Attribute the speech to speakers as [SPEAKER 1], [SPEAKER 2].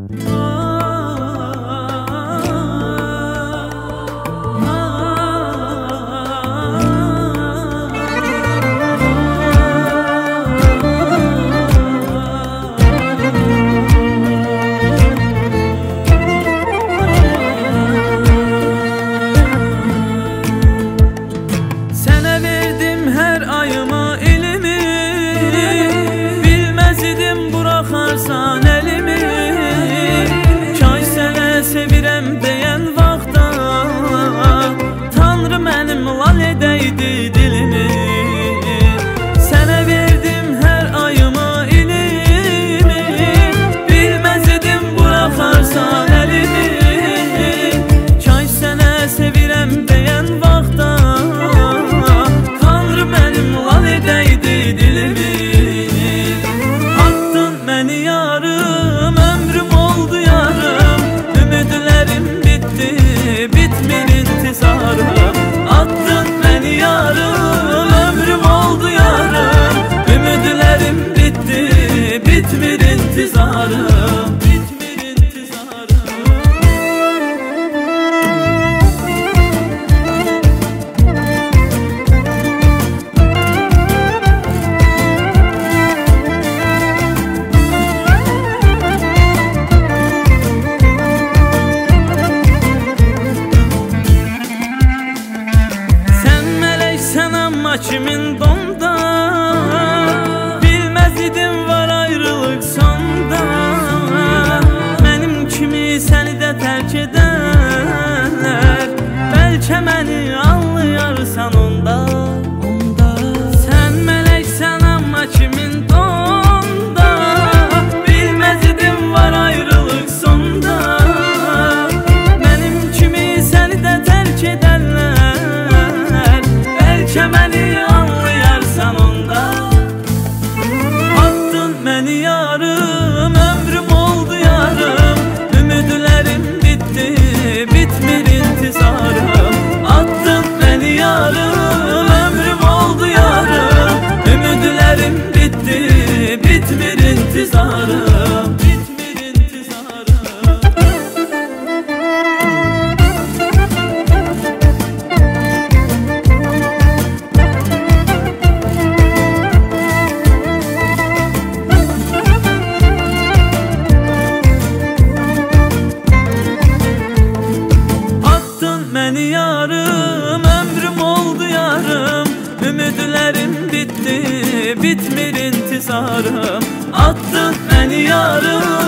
[SPEAKER 1] Sənə verdim hər ayımı, ilimi, bilməz idim buraxarsan əlimi. Kay sənə sevirəm deyən vaxtda Tanrı mənim lal edəydi dilimi. Sənə verdim hər ayımı, ilimi, bilməz idim buraxarsan əlimi. Kay sənə sevirəm deyən vaxtda Tanrı mənim lal edəydi dilimi. Attın məni yarım, ömrüm oldu yarım, ümidlərim bitdi, bitmir intizarım. Attın məni yarım, ömrüm oldu yarım, ümidlərim bitdi, bitmir intizarım. Kimin donda, bilməz idim var ayrılıq sonda. Mənim kimi səni də tərk edənlər bəlkə məni anlayarsan onda. Sən mələksən amma kimin donda, bilməz idim var ayrılıq sonda. Mənim kimi səni də tərk edənlər bəlkə məni anlayarsan onda. Attın məni yarım, ömrüm oldu yarım, ümidlərim bitdi, bitmir intizarım. Attın məni yarım, ömrüm oldu yarım, ümidlərim bitdi, bitmir intizarım. Məni yarım, ömrüm oldu yarım, ümidlərim bitdi, bitmir intizarım. Attın məni yarım,